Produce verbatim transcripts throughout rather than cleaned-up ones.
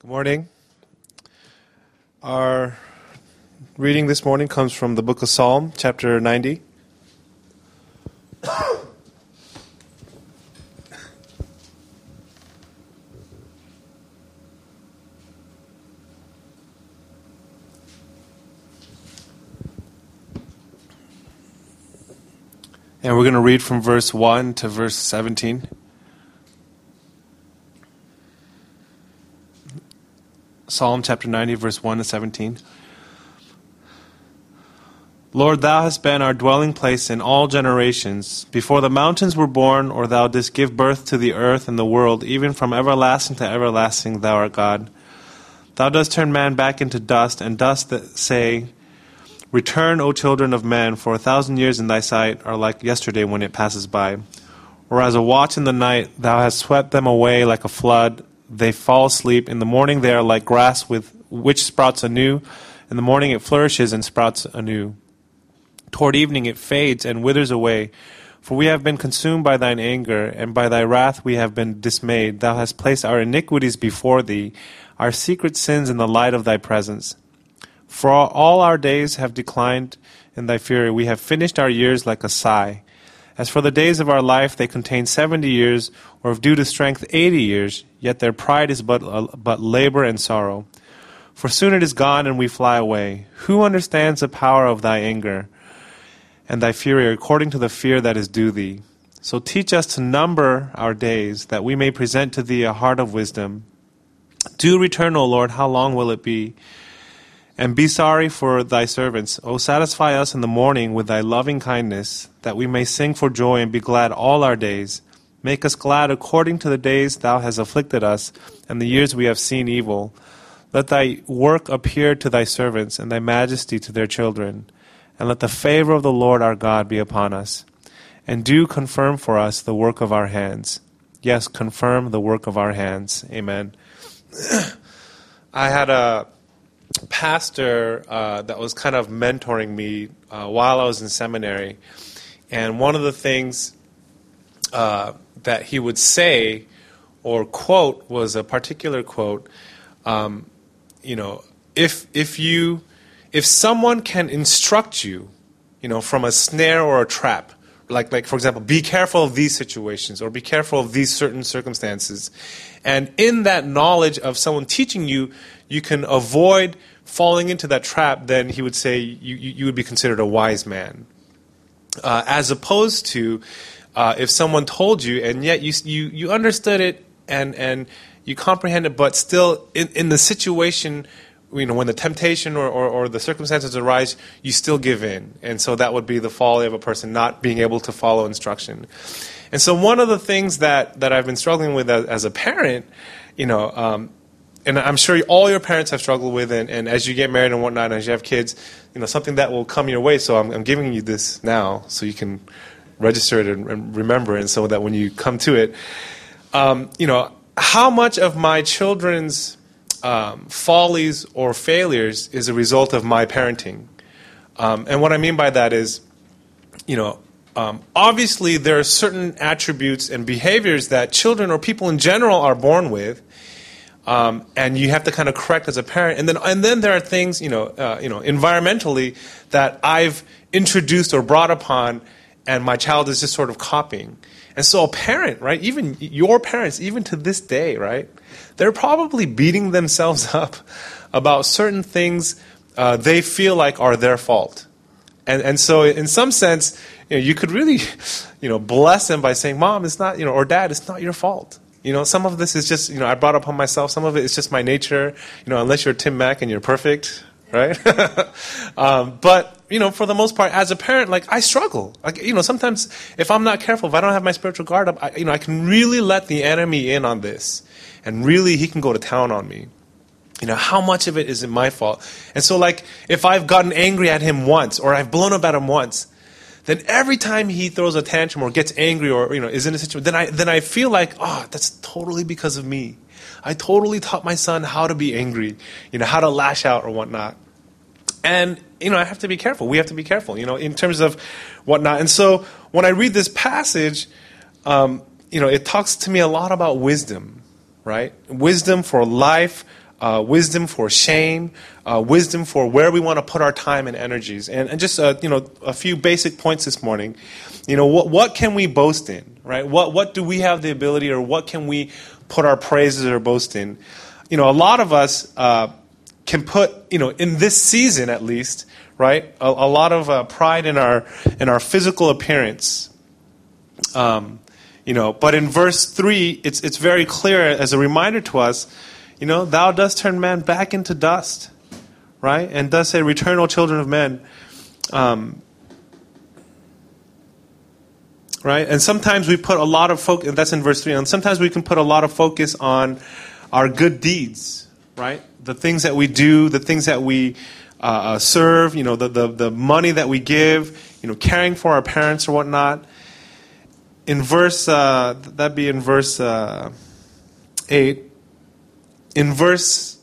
Good morning. Our reading this morning comes from the book of Psalm, chapter ninety. And we're going to read from verse one to verse seventeen. Psalm chapter ninety, verse one to seventeen. Lord, thou hast been our dwelling place in all generations. Before the mountains were born, or thou didst give birth to the earth and the world, even from everlasting to everlasting thou art God. Thou dost turn man back into dust, and dost say, Return, O children of men, for a thousand years in thy sight are like yesterday when it passes by. Or as a watch in the night, thou hast swept them away like a flood. They fall asleep. In the morning they are like grass with which sprouts anew. In the morning it flourishes and sprouts anew. Toward evening it fades and withers away. For we have been consumed by thine anger, and by thy wrath we have been dismayed. Thou hast placed our iniquities before thee, our secret sins in the light of thy presence. For all our days have declined in thy fury. We have finished our years like a sigh. As for the days of our life, they contain seventy years, or if due to strength eighty years, yet their pride is but, uh, but labor and sorrow. For soon it is gone and we fly away. Who understands the power of thy anger and thy fury according to the fear that is due thee? So teach us to number our days, that we may present to thee a heart of wisdom. Do return, O Lord, how long will it be? And be sorry for thy servants. O satisfy us in the morning with thy loving kindness, that we may sing for joy and be glad all our days. Make us glad according to the days thou hast afflicted us, and the years we have seen evil. Let thy work appear to thy servants, and thy majesty to their children. And let the favor of the Lord our God be upon us. And do confirm for us the work of our hands. Yes, confirm the work of our hands. Amen. I had a pastor uh, that was kind of mentoring me uh, while I was in seminary, and one of the things uh, that he would say or quote was a particular quote. Um, you know, if if you if someone can instruct you, you know, from a snare or a trap, like like for example, be careful of these situations or be careful of these certain circumstances, and in that knowledge of someone teaching you, you can avoid falling into that trap, then he would say you, you would be considered a wise man. Uh, as opposed to uh, if someone told you and yet you you, you understood it and, and you comprehend it, but still in, in the situation, you know, when the temptation or, or, or the circumstances arise, you still give in. And so that would be the folly of a person not being able to follow instruction. And so one of the things that, that I've been struggling with as, as a parent, you know, um, and I'm sure all your parents have struggled with, and, and as you get married and whatnot, and as you have kids, you know, something that will come your way. So I'm, I'm giving you this now so you can register it and, and remember it, and so that when you come to it, um, you know, how much of my children's um, follies or failures is a result of my parenting? Um, and what I mean by that is, you know, um, obviously there are certain attributes and behaviors that children or people in general are born with. Um, and you have to kind of correct as a parent, and then and then there are things, you know, uh, you know, environmentally that I've introduced or brought upon, and my child is just sort of copying. And so a parent, right, even your parents, even to this day, right, they're probably beating themselves up about certain things uh, they feel like are their fault. And and so in some sense, you know, you could really, you know, bless them by saying, Mom, it's not, you know, or Dad, it's not your fault. You know, some of this is just, you know, I brought upon myself. Some of it is just my nature. You know, unless you're Tim Mack and you're perfect, right? um, but, you know, for the most part, as a parent, like, I struggle. Like, you know, sometimes if I'm not careful, if I don't have my spiritual guard up, I, you know, I can really let the enemy in on this. And really, he can go to town on me. You know, how much of it is my fault? And so, like, if I've gotten angry at him once, or I've blown up at him once, then every time he throws a tantrum or gets angry or, you know, is in a situation, then I then I feel like, oh, that's totally because of me. I totally taught my son how to be angry, you know, how to lash out or whatnot. And, you know, I have to be careful. We have to be careful, you know, in terms of whatnot. And so when I read this passage, um, you know, it talks to me a lot about wisdom, right? Wisdom for life, uh, wisdom for shame, uh, wisdom for where we want to put our time and energies. And, and just, uh, you know, a few basic points this morning. You know, what, what can we boast in, right? What, what do we have the ability, or what can we put our praises or boast in? You know, a lot of us uh, can put, you know, in this season at least, right, a, a lot of uh, pride in our in our physical appearance. Um, you know, but in verse three, it's it's very clear as a reminder to us, you know, thou dost turn man back into dust, right? And does say, return, O children of men. Um, right? And sometimes we put a lot of focus, that's in verse three, and sometimes we can put a lot of focus on our good deeds, right? The things that we do, the things that we uh, serve, you know, the, the, the money that we give, you know, caring for our parents or whatnot. In verse, uh, that'd be in verse uh, eight. In verse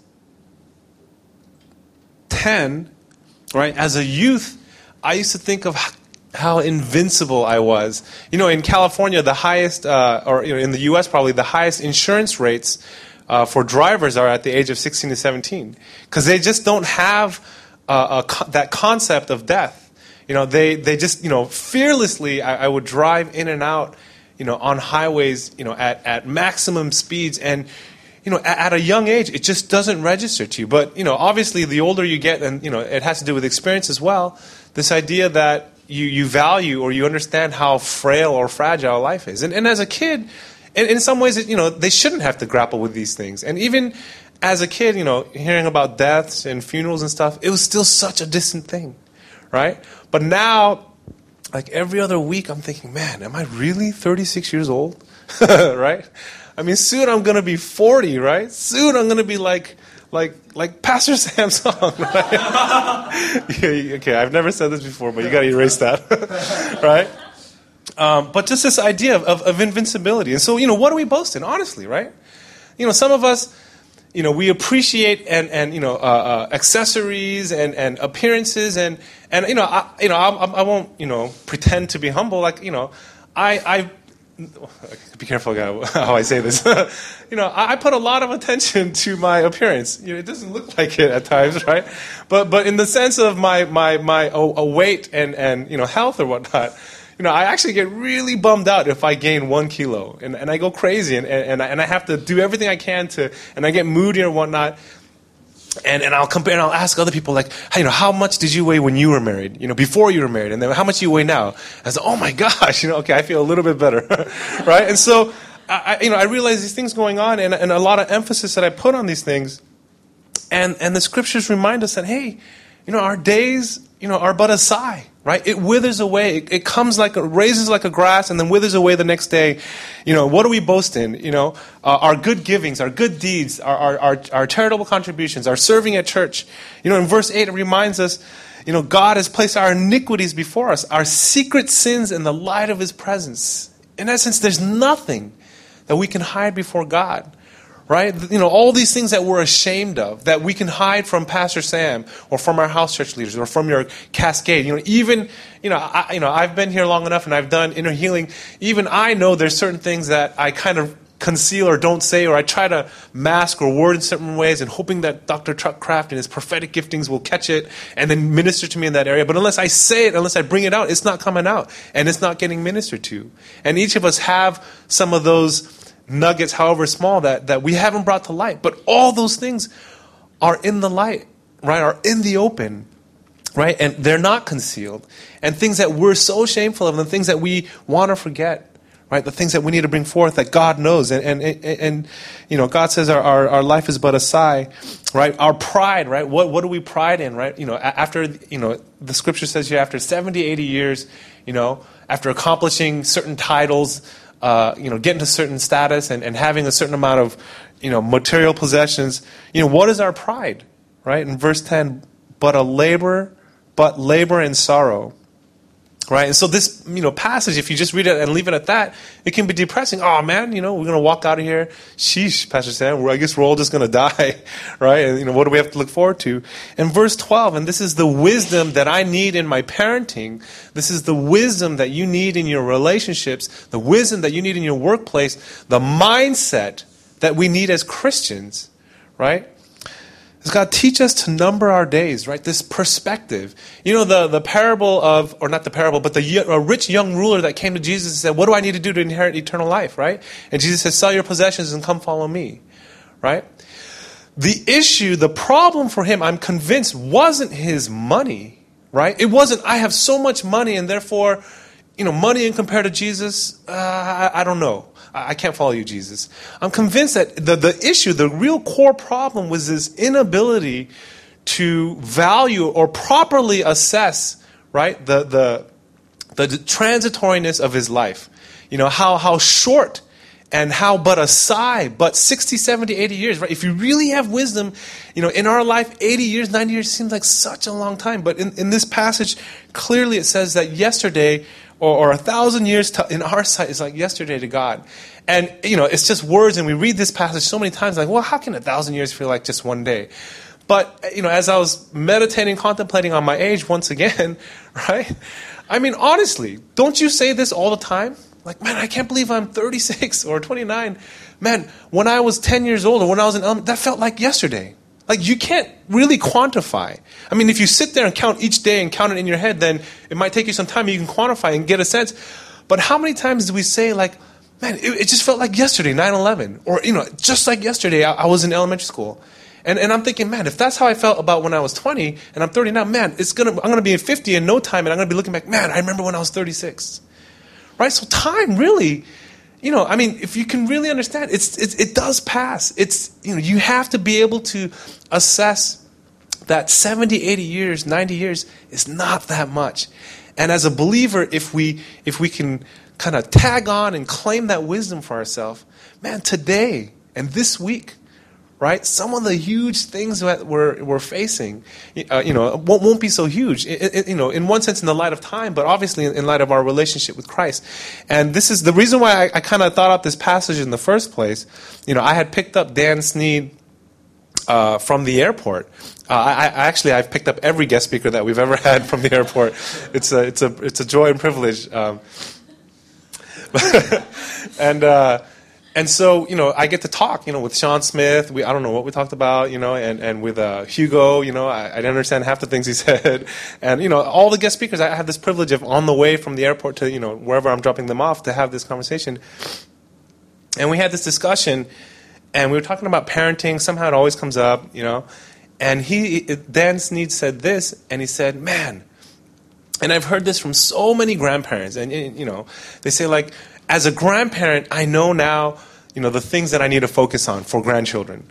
ten, right, as a youth, I used to think of how invincible I was. You know, in California, the highest, uh, or you know, in the U S probably, the highest insurance rates uh, for drivers are at the age of sixteen to seventeen. Because they just don't have uh, a, that concept of death. You know, they, they just, you know, fearlessly, I, I would drive in and out, you know, on highways, you know, at, at maximum speeds. And, you know, at, at a young age, it just doesn't register to you. But, you know, obviously the older you get, and, you know, it has to do with experience as well, this idea that you, you value or you understand how frail or fragile life is. And, and as a kid, in, in some ways, it, you know, they shouldn't have to grapple with these things. And even as a kid, you know, hearing about deaths and funerals and stuff, it was still such a distant thing, right? But now, like every other week, I'm thinking, man, am I really thirty-six years old? Right? I mean, soon I'm going to be forty, right? Soon I'm going to be like like like Pastor Sam Song, right? Yeah, okay, I've never said this before, but you got to erase that, right? Um, but just this idea of, of, of invincibility. And so, you know, what do we boast in, honestly, right? You know, some of us, you know, we appreciate and, and you know, uh, uh, accessories and, and appearances and, and you know, I, you know, I, I won't, you know, pretend to be humble. Like, you know, I, I be careful how I say this. You know, I, I put a lot of attention to my appearance. You know, it doesn't look like it at times, right? But but in the sense of my my my a, a weight and and you know health or whatnot. You know, I actually get really bummed out if I gain one kilo, and, and I go crazy, and, and, I, and I have to do everything I can to, and I get moody or whatnot, and, and I'll compare, and I'll ask other people, like, hey, you know, how much did you weigh when you were married, you know, before you were married, and then how much do you weigh now? I said, oh my gosh, you know, okay, I feel a little bit better, right? And so, I, you know, I realize these things going on, and, and a lot of emphasis that I put on these things, and, and the scriptures remind us that, hey, you know, our days, you know, are but a sigh. Right? It withers away. It, it comes like, it raises like a grass and then withers away the next day. You know, what do we boast in? You know, uh, our good givings, our good deeds, our, our, our, our charitable contributions, our serving at church. You know, in verse eight, it reminds us, you know, God has placed our iniquities before us, our secret sins in the light of his presence. In essence, there's nothing that we can hide before God. Right? You know, all these things that we're ashamed of, that we can hide from Pastor Sam or from our house church leaders or from your cascade. You know, even, you know, I, you know, I've been here long enough and I've done inner healing. Even I know there's certain things that I kind of conceal or don't say, or I try to mask or word in certain ways and hoping that Doctor Chuck Kraft and his prophetic giftings will catch it and then minister to me in that area. But unless I say it, unless I bring it out, it's not coming out and it's not getting ministered to. And each of us have some of those nuggets, however small, that, that we haven't brought to light. But all those things are in the light, right? Are in the open, right? And they're not concealed. And things that we're so shameful of, and the things that we want to forget, right? The things that we need to bring forth that God knows. And, and, and, and you know, God says our, our, our life is but a sigh, right? Our pride, right? What, what do we pride in, right? You know, after, you know, the scripture says here after seventy, eighty years, you know, after accomplishing certain titles, Uh, you know, getting to certain status and, and having a certain amount of, you know, material possessions, you know, what is our pride, right? In verse ten, but a labor, but labor and sorrow, right? And so this, you know, passage, if you just read it and leave it at that, it can be depressing. Oh man, you know, we're going to walk out of here. Sheesh, Pastor Sam, I guess we're all just going to die, right? And, you know, what do we have to look forward to? In verse twelve, and this is the wisdom that I need in my parenting. This is the wisdom that you need in your relationships, the wisdom that you need in your workplace, the mindset that we need as Christians, right? Is God teach us to number our days, right? This perspective. You know, the, the parable of, or not the parable, but the a rich young ruler that came to Jesus and said, what do I need to do to inherit eternal life, right? And Jesus says, sell your possessions and come follow me, right? The issue, the problem for him, I'm convinced, wasn't his money, right? It wasn't, I have so much money and therefore, you know, money in compared to Jesus, uh, I, I don't know. I can't follow you, Jesus. I'm convinced that the, the issue, the real core problem was his inability to value or properly assess, right, the the, the transitoriness of his life. You know, how, how short and how but a sigh, but sixty, seventy, eighty years, right? If you really have wisdom, you know, in our life, eighty years, ninety years seems like such a long time. But in, in this passage, clearly it says that yesterday or, or a thousand years to, in our sight is like yesterday to God. And, you know, it's just words, and we read this passage so many times, like, well, how can a thousand years feel like just one day? But, you know, as I was meditating, contemplating on my age once again, right? I mean, honestly, don't you say this all the time? Like, man, I can't believe I'm thirty-six or twenty-nine. Man, when I was ten years old or when I was in elementary, that felt like yesterday. Like, you can't really quantify. I mean, if you sit there and count each day and count it in your head, then it might take you some time and you can quantify and get a sense. But how many times do we say, like, man, it, it just felt like yesterday, nine eleven. Or, you know, just like yesterday, I, I was in elementary school. And and I'm thinking, man, if that's how I felt about when I was twenty and I'm thirty now, man, it's gonna I'm going to be fifty in no time, and I'm going to be looking back, man, I remember when I was thirty-six. Right? So time really, you know, I mean, if you can really understand, it's, it's it does pass. It's, you know, you have to be able to assess that seventy, eighty years, ninety years is not that much. And as a believer, if we if we can kind of tag on and claim that wisdom for ourselves, man, today and this week, right? Some of the huge things that we're we're facing, uh, you know, won't, won't be so huge. It, it, you know, in one sense, in the light of time, but obviously in, in light of our relationship with Christ. And this is the reason why I, I kind of thought out this passage in the first place. You know, I had picked up Dan Sneed uh, from the airport. Uh, I, I actually I've picked up every guest speaker that we've ever had from the airport. It's a it's a it's a joy and privilege. Um, and. Uh, And so, you know, I get to talk, you know, with Sean Smith. We, I don't know what we talked about, you know, and, and with uh, Hugo, you know, I, I didn't understand half the things he said. And, you know, all the guest speakers, I have this privilege of on the way from the airport to, you know, wherever I'm dropping them off to have this conversation. And we had this discussion, and we were talking about parenting. Somehow it always comes up, you know. And he, Dan Sneed said this, and he said, man, and I've heard this from so many grandparents, and, you know, they say, like, as a grandparent, I know now, you know, the things that I need to focus on for grandchildren.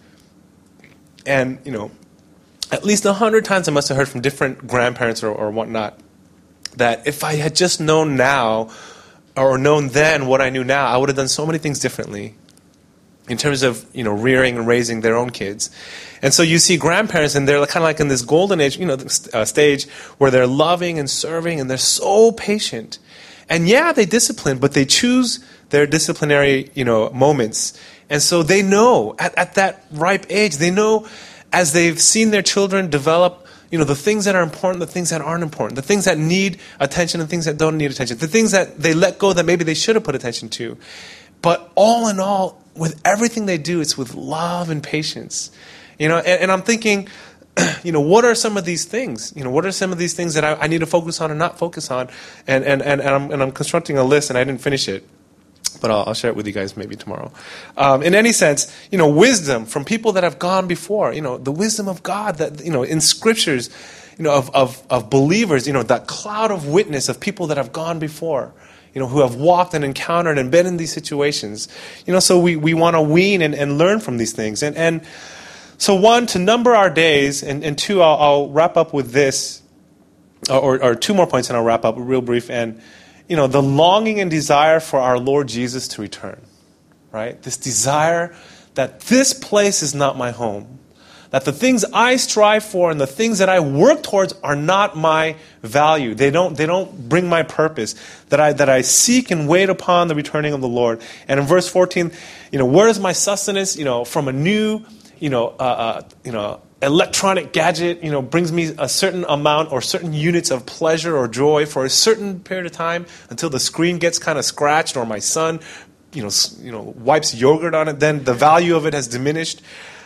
And, you know, at least a hundred times I must have heard from different grandparents or, or whatnot that if I had just known now or known then what I knew now, I would have done so many things differently in terms of, you know, rearing and raising their own kids. And so you see grandparents, and they're kind of like in this golden age, you know, uh, stage where they're loving and serving, and they're so patient. And yeah, they discipline, but they choose their disciplinary, you know, moments. And so they know at, at that ripe age, they know as they've seen their children develop, you know, the things that are important, the things that aren't important, the things that need attention and things that don't need attention, the things that they let go that maybe they should have put attention to. But all in all, with everything they do, it's with love and patience. You know, and, and I'm thinking, you know, what are some of these things? You know, what are some of these things that I, I need to focus on and not focus on? And and, and, and, I'm, and I'm constructing a list, and I didn't finish it. But I'll, I'll share it with you guys maybe tomorrow. Um, in any sense, you know, wisdom from people that have gone before. You know, the wisdom of God that, you know, in scriptures, you know, of, of, of believers, you know, that cloud of witness of people that have gone before. You know, who have walked and encountered and been in these situations. You know, so we, we want to wean and, and learn from these things. And and so one, to number our days, and, and two, I'll, I'll wrap up with this, or, or two more points and I'll wrap up real brief. And, you know, the longing and desire for our Lord Jesus to return, right? This desire that this place is not my home, that the things I strive for and the things that I work towards are not my value. They don't, they don't bring my purpose, that I, that I seek and wait upon the returning of the Lord. And in verse fourteen, you know, where is my sustenance, you know, from a new, you know, uh, uh, you know, electronic gadget, you know, brings me a certain amount or certain units of pleasure or joy for a certain period of time until the screen gets kind of scratched, or my son, you know, you know, wipes yogurt on it, then the value of it has diminished.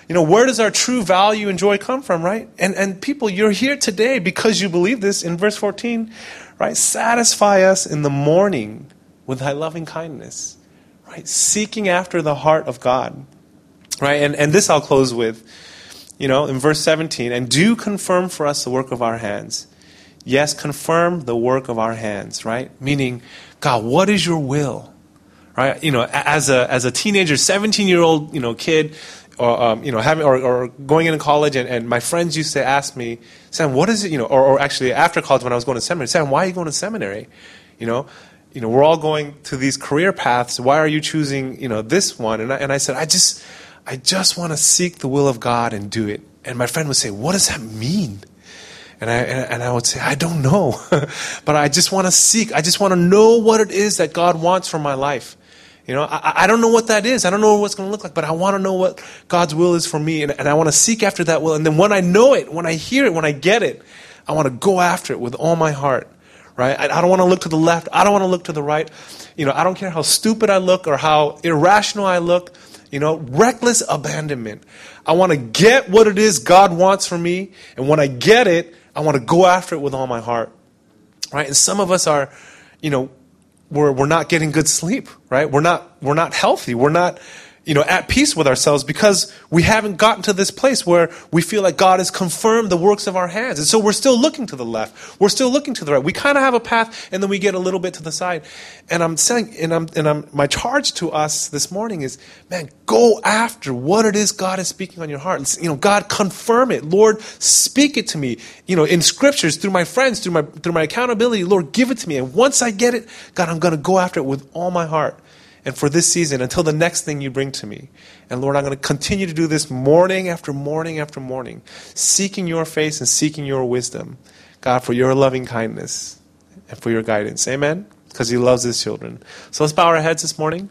You know, where does our true value and joy come from, right? And and people, you're here today because you believe this in verse fourteen, right? Satisfy us in the morning with thy loving kindness, right? Seeking after the heart of God, right? And, and this I'll close with, you know, in verse seventeen, and do confirm for us the work of our hands. Yes, confirm the work of our hands, right? Meaning, God, what is your will? Right? You know, as a as a teenager, seventeen-year-old, you know, kid, or um, you know, having or, or going into college, and, and my friends used to ask me, Sam, what is it? You know, or, or actually after college when I was going to seminary, Sam, why are you going to seminary? You know, you know, we're all going to these career paths. Why are you choosing, you know, this one? And I, and I said, I just, I just want to seek the will of God and do it. And my friend would say, what does that mean? And I and I would say, I don't know, but I just want to seek. I just want to know what it is that God wants for my life. You know, I, I don't know what that is. I don't know what it's going to look like, but I want to know what God's will is for me, and, and I want to seek after that will. And then when I know it, when I hear it, when I get it, I want to go after it with all my heart, right? I, I don't want to look to the left. I don't want to look to the right. You know, I don't care how stupid I look or how irrational I look. You know, reckless abandonment. I want to get what it is God wants for me, and when I get it, I want to go after it with all my heart, right? And some of us are, you know, we're we're not getting good sleep, right? We're not we're not healthy. We're not, you know, at peace with ourselves because we haven't gotten to this place where we feel like God has confirmed the works of our hands. And so we're still looking to the left. We're still looking to the right. We kind of have a path, and then we get a little bit to the side. And I'm saying, and I'm and I'm my charge to us this morning is, man, go after what it is God is speaking on your heart. You know, God, confirm it. Lord, speak it to me. You know, in scriptures, through my friends, through my through my accountability, Lord, give it to me. And once I get it, God, I'm going to go after it with all my heart. And for this season, until the next thing you bring to me. And Lord, I'm going to continue to do this morning after morning after morning, seeking your face and seeking your wisdom, God, for your loving kindness and for your guidance. Amen? Because he loves his children. So let's bow our heads this morning.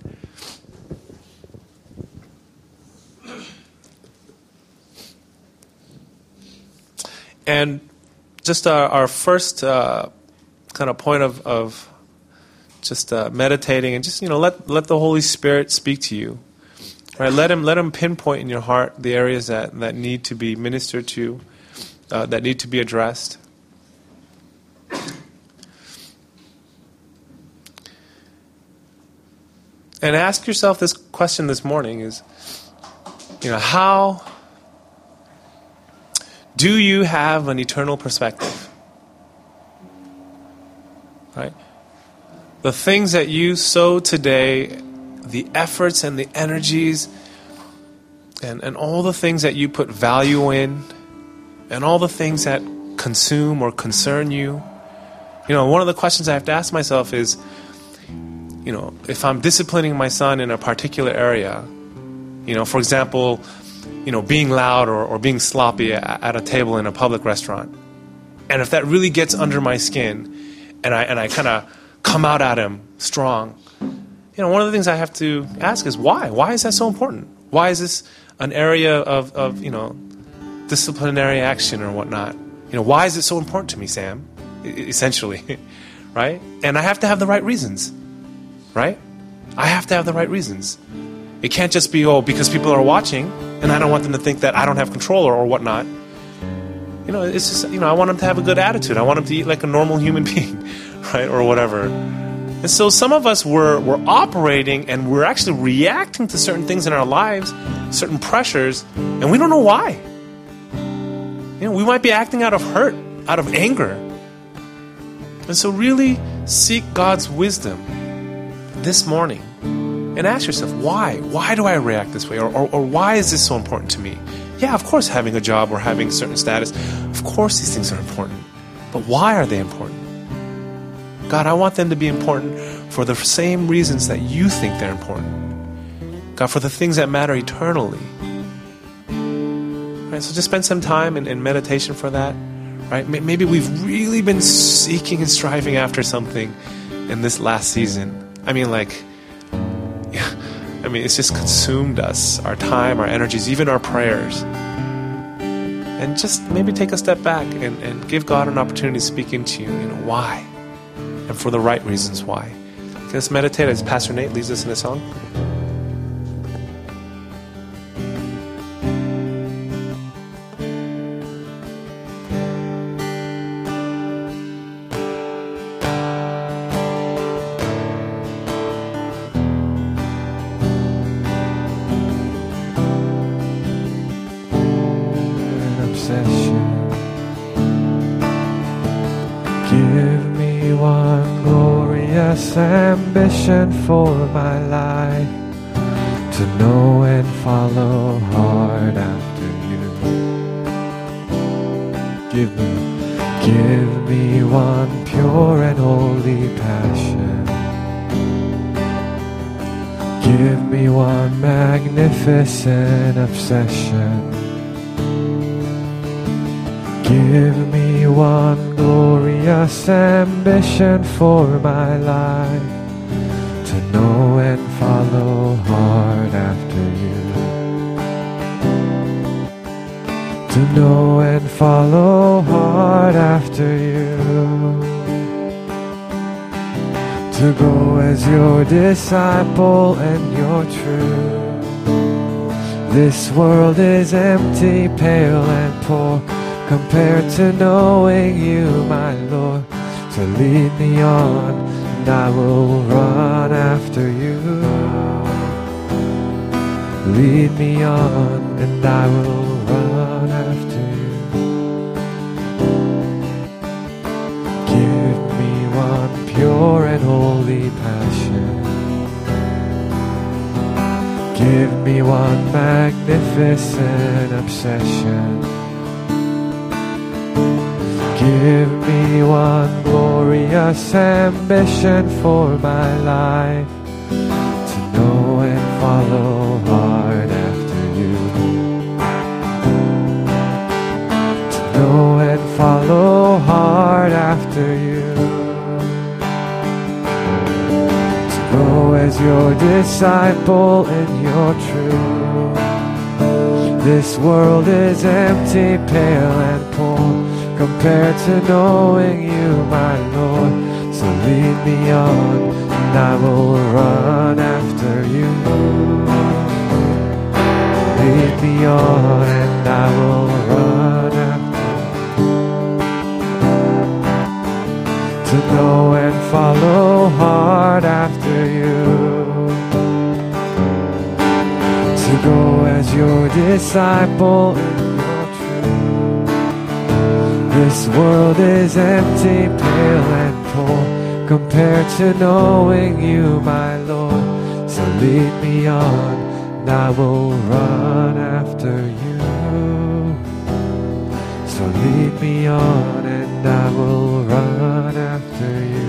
And just our, our first uh, kind of point of... of just uh, meditating and just, you know, let let the Holy Spirit speak to you. Right? Let him let him pinpoint in your heart the areas that, that need to be ministered to, uh, that need to be addressed. And ask yourself this question this morning is, you know, how do you have an eternal perspective? Right? The things that you sow today, the efforts and the energies, and, and all the things that you put value in, and all the things that consume or concern you. You know, one of the questions I have to ask myself is, you know, if I'm disciplining my son in a particular area, you know, for example, you know, being loud or, or being sloppy at, at a table in a public restaurant, and if that really gets under my skin, and I and I kind of come out at him strong, you know, one of the things I have to ask is why? Why is that so important? Why is this an area of, of you know, disciplinary action or whatnot? You know, why is it so important to me, Sam? Essentially, right? And I have to have the right reasons, right? I have to have the right reasons. It can't just be, oh, because people are watching, and I don't want them to think that I don't have control or, or whatnot. You know, it's just, you know, I want them to have a good attitude. I want them to eat like a normal human being, right, or whatever. And so some of us were we're operating and we're actually reacting to certain things in our lives, certain pressures, and we don't know why. You know, we might be acting out of hurt, out of anger. And so really seek God's wisdom this morning and ask yourself, why? Why do I react this way? Or, or, or why is this so important to me? Yeah, of course, having a job or having certain status, of course these things are important. But why are they important? God, I want them to be important for the same reasons that you think they're important. God, for the things that matter eternally. Right, so just spend some time in, in meditation for that. Right? Maybe we've really been seeking and striving after something in this last season. I mean, like, yeah, I mean, it's just consumed us, our time, our energies, even our prayers. And just maybe take a step back and, and give God an opportunity to speak into you. You know, why? And for the right reasons why. Let's meditate as Pastor Nate leads us in a song. obsession. Give me one glorious ambition for my life, to know and follow hard after you. Give me, give me one pure and holy passion. Give me one magnificent obsession. Give me one glorious ambition for my life, to know and follow hard after you. To know and follow hard after you. To go as your disciple and your true. This world is empty, pale and poor, compared to knowing you, my Lord. So lead me on, and I will run after you. Lead me on, and I will run after you. Give me one pure and holy passion. Give me one magnificent obsession. Give me one glorious ambition for my life, to know and follow hard after you. To know and follow hard after you. To go as your disciple and your true. This world is empty, pale and poor, compared to knowing you, my Lord. So lead me on, and I will run after you. Lead me on, and I will run after you. To know and follow hard after you. To go as your disciple. This world is empty, pale and poor, compared to knowing you, my Lord. So lead me on, and I will run after you. So lead me on, and I will run after you.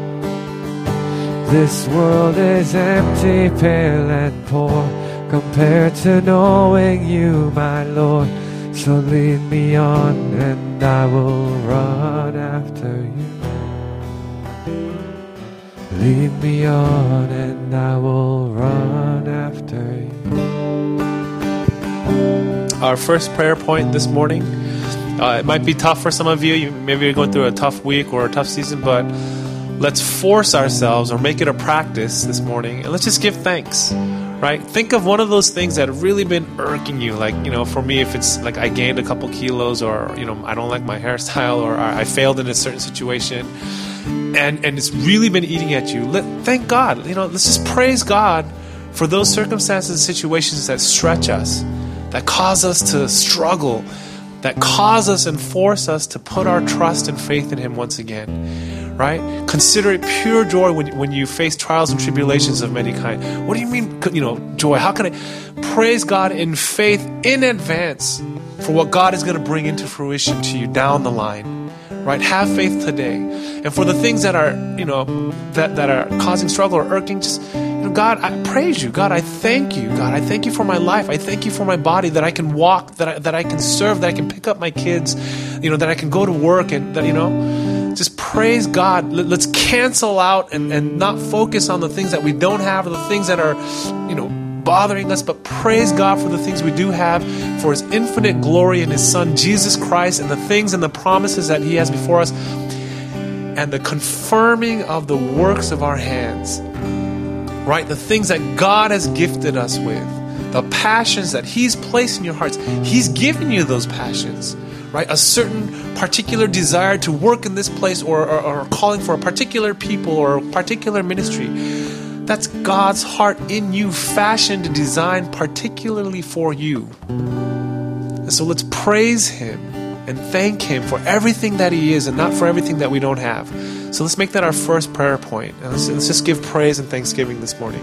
This world is empty, pale and poor, compared to knowing you, my Lord. So lead me on, and I will run after you. Lead me on, and I will run after you. Our first prayer point this morning, uh, it might be tough for some of you. you. Maybe you're going through a tough week or a tough season, but let's force ourselves or make it a practice this morning, and let's just give thanks. Right? Think of one of those things that have really been irking you. Like, you know, for me, if it's like I gained a couple kilos, or, you know, I don't like my hairstyle, or I failed in a certain situation, and, and it's really been eating at you. Let, thank God. You know, let's just praise God for those circumstances and situations that stretch us, that cause us to struggle, that cause us and force us to put our trust and faith in Him once again. Right? Consider it pure joy when, when you face trials and tribulations of many kind. What do you mean, you know, joy? How can I praise God in faith in advance for what God is going to bring into fruition to you down the line? Right? Have faith today. And for the things that are, you know, that, that are causing struggle or irking, just, you know, God, I praise you. God, I thank you. God, I thank you for my life. I thank you for my body, that I can walk, that I, that I can serve, that I can pick up my kids, you know, that I can go to work, and that, you know, just praise God. Let's cancel out and, and not focus on the things that we don't have, or the things that are, you know, bothering us, but praise God for the things we do have, for His infinite glory in His Son, Jesus Christ, and the things and the promises that He has before us, and the confirming of the works of our hands, right? The things that God has gifted us with, the passions that He's placed in your hearts. He's given you those passions. Right? A certain particular desire to work in this place, or, or, or calling for a particular people or a particular ministry. That's God's heart in you, fashioned, designed particularly for you. And so let's praise Him and thank Him for everything that He is and not for everything that we don't have. So let's make that our first prayer point. And let's, let's just give praise and thanksgiving this morning.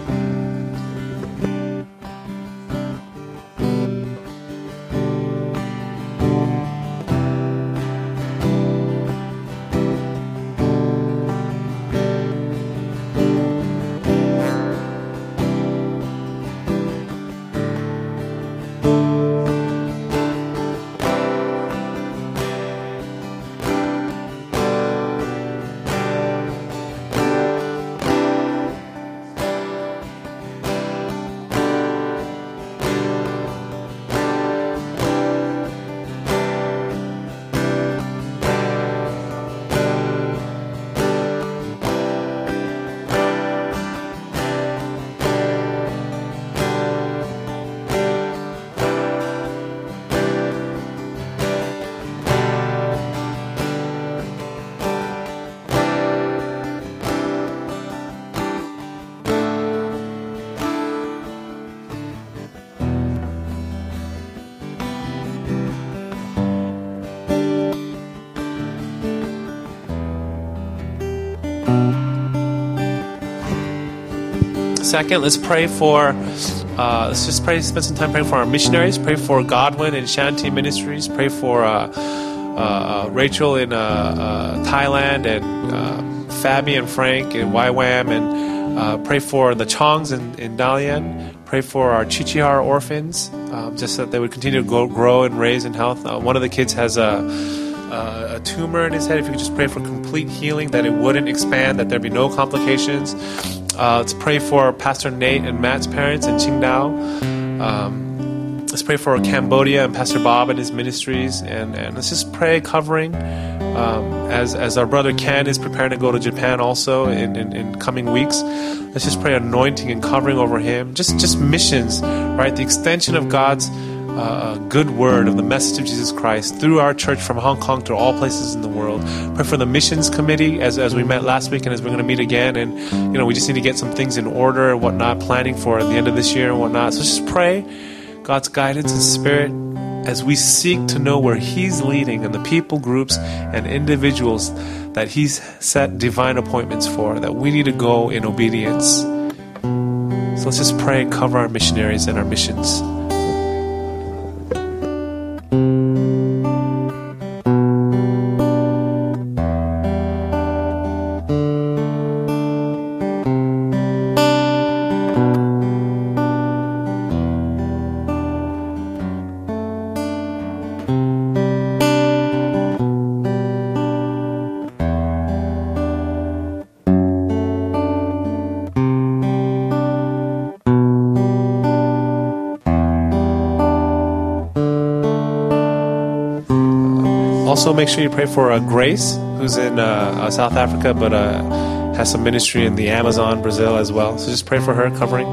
Second, let's pray for, uh, let's just pray, spend some time praying for our missionaries. Pray for Godwin and Shanti Ministries. Pray for uh, uh, Rachel in uh, uh, Thailand, and uh, Fabi and Frank in Y WAM, and uh, pray for the Chongs in, in Dalian. Pray for our Chichihar orphans, um, just that they would continue to go, grow and raise in health. Uh, one of the kids has a, a, a tumor in his head. If you could just pray for complete healing, that it wouldn't expand, that there be no complications. Uh, let's pray for Pastor Nate and Matt's parents in Qingdao. Um, let's pray for Cambodia and Pastor Bob and his ministries. And, and let's just pray covering um, as as our brother Ken is preparing to go to Japan also in, in, in coming weeks. Let's just pray anointing and covering over him. Just, just missions, right? The extension of God's Uh, good word of the message of Jesus Christ through our church from Hong Kong to all places in the world. Pray for the missions committee as as we met last week and as we're going to meet again. And, you know, we just need to get some things in order and whatnot, planning for the end of this year and whatnot. So just pray God's guidance and spirit as we seek to know where He's leading and the people groups and individuals that He's set divine appointments for, that we need to go in obedience. So let's just pray and cover our missionaries and our missions. Also, make sure you pray for uh, Grace, who's in uh, uh, South Africa, but uh, has some ministry in the Amazon, Brazil as well. So just pray for her, covering.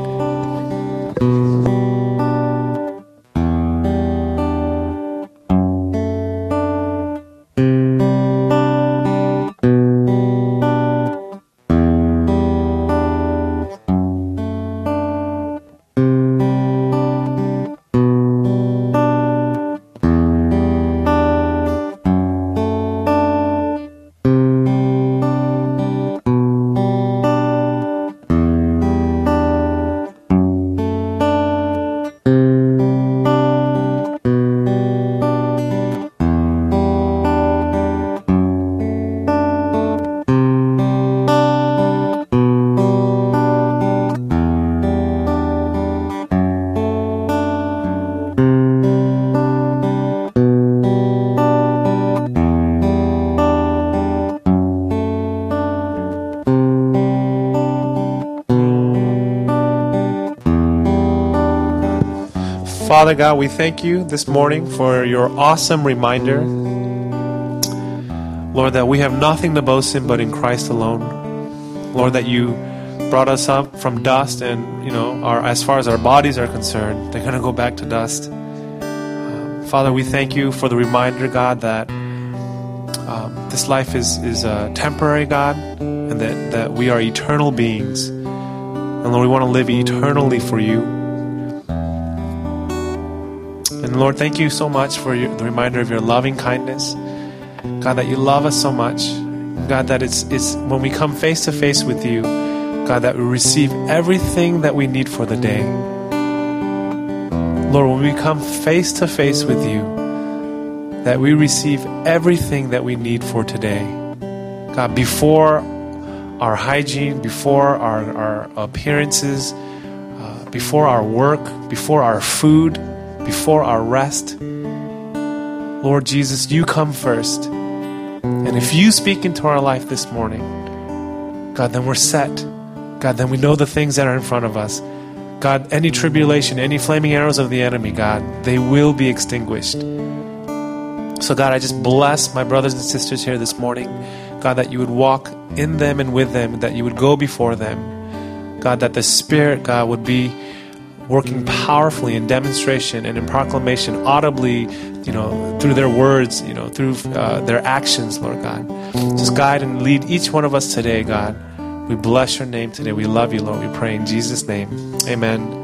Father God, we thank you this morning for your awesome reminder, Lord, that we have nothing to boast in but in Christ alone. Lord, that you brought us up from dust, and, you know, our, as far as our bodies are concerned, they're going to go back to dust. Um, Father, we thank you for the reminder, God, that um, this life is, is uh, temporary, God, and that, that we are eternal beings. And Lord, we want to live eternally for you. And And Lord, thank you so much for your, the reminder of your loving kindness. God, that you love us so much. God, that it's, it's when we come face to face with you, God, that we receive everything that we need for the day. Lord, when we come face to face with you, that we receive everything that we need for today. God, before our hygiene, before our, our appearances, uh, before our work, before our food, before our rest, Lord Jesus, you come first. And if you speak into our life this morning, God, then we're set. God, then we know the things that are in front of us. God, any tribulation, any flaming arrows of the enemy, God, they will be extinguished. So God, I just bless my brothers and sisters here this morning. God, that you would walk in them and with them, that you would go before them. God, that the Spirit, God, would be working powerfully in demonstration and in proclamation, audibly, you know, through their words, you know, through uh, their actions, Lord God. Just guide and lead each one of us today, God. We bless your name today. We love you, Lord. We pray in Jesus' name. Amen.